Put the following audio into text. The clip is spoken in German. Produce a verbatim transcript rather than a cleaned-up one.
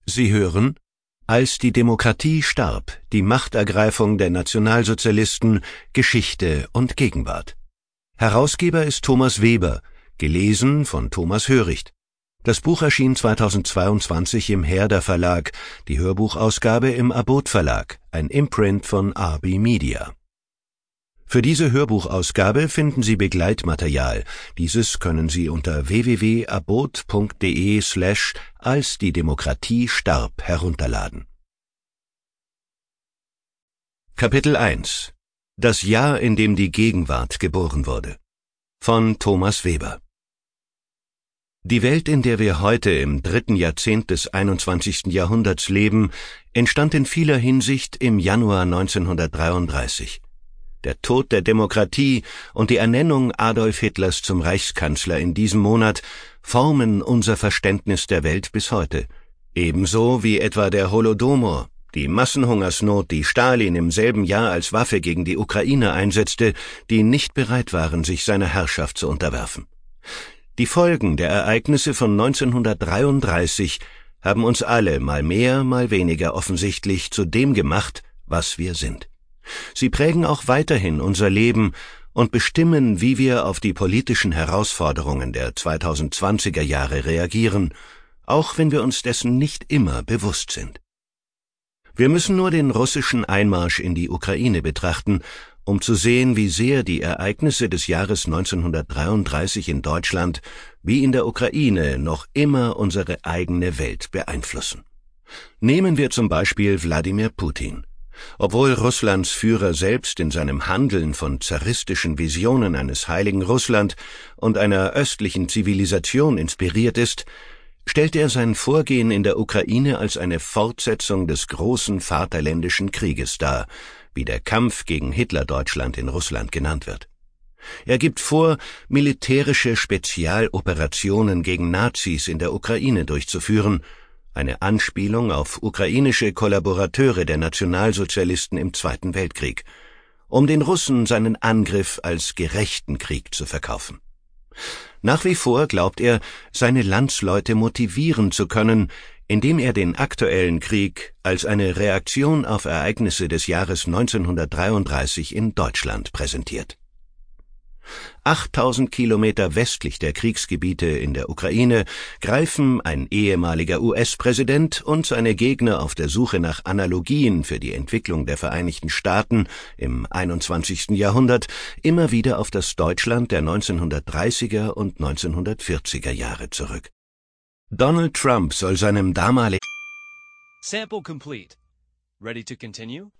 Sie hören Als die Demokratie starb, die Machtergreifung der Nationalsozialisten, Geschichte und Gegenwart. Herausgeber ist Thomas Weber, gelesen von Thomas Höricht. Das Buch erschien zweitausendzweiundzwanzig im Herder Verlag, die Hörbuchausgabe im Abot Verlag, ein Imprint von R B Media. Für diese Hörbuchausgabe finden Sie Begleitmaterial. Dieses können Sie unter w w w punkt abot punkt de slash als die Demokratie starb herunterladen. Kapitel eins. Das Jahr, in dem die Gegenwart geboren wurde. Von Thomas Weber. Die Welt, in der wir heute im dritten Jahrzehnt des einundzwanzigsten Jahrhunderts leben, entstand in vieler Hinsicht im Januar neunzehnhundertdreiunddreißig. Der Tod der Demokratie und die Ernennung Adolf Hitlers zum Reichskanzler in diesem Monat formen unser Verständnis der Welt bis heute. Ebenso wie etwa der Holodomor, die Massenhungersnot, die Stalin im selben Jahr als Waffe gegen die Ukraine einsetzte, die nicht bereit waren, sich seiner Herrschaft zu unterwerfen. Die Folgen der Ereignisse von neunzehnhundertdreiunddreißig haben uns alle mal mehr, mal weniger offensichtlich zu dem gemacht, was wir sind. Sie prägen auch weiterhin unser Leben und bestimmen, wie wir auf die politischen Herausforderungen der zweitausendzwanziger Jahre reagieren, auch wenn wir uns dessen nicht immer bewusst sind. Wir müssen nur den russischen Einmarsch in die Ukraine betrachten, um zu sehen, wie sehr die Ereignisse des Jahres neunzehnhundertdreiunddreißig in Deutschland wie in der Ukraine noch immer unsere eigene Welt beeinflussen. Nehmen wir zum Beispiel Wladimir Putin. Obwohl Russlands Führer selbst in seinem Handeln von zaristischen Visionen eines heiligen Russland und einer östlichen Zivilisation inspiriert ist, stellt er sein Vorgehen in der Ukraine als eine Fortsetzung des großen Vaterländischen Krieges dar, wie der Kampf gegen Hitlerdeutschland in Russland genannt wird. Er gibt vor, militärische Spezialoperationen gegen Nazis in der Ukraine durchzuführen, eine Anspielung auf ukrainische Kollaborateure der Nationalsozialisten im Zweiten Weltkrieg, um den Russen seinen Angriff als gerechten Krieg zu verkaufen. Nach wie vor glaubt er, seine Landsleute motivieren zu können, indem er den aktuellen Krieg als eine Reaktion auf Ereignisse des Jahres neunzehnhundertdreiunddreißig in Deutschland präsentiert. achttausend Kilometer westlich der Kriegsgebiete in der Ukraine greifen ein ehemaliger U S-Präsident und seine Gegner auf der Suche nach Analogien für die Entwicklung der Vereinigten Staaten im einundzwanzigsten Jahrhundert immer wieder auf das Deutschland der neunzehnhundertdreißiger und neunzehnhundertvierziger Jahre zurück. Donald Trump soll seinem damaligen Sample complete. Ready to continue?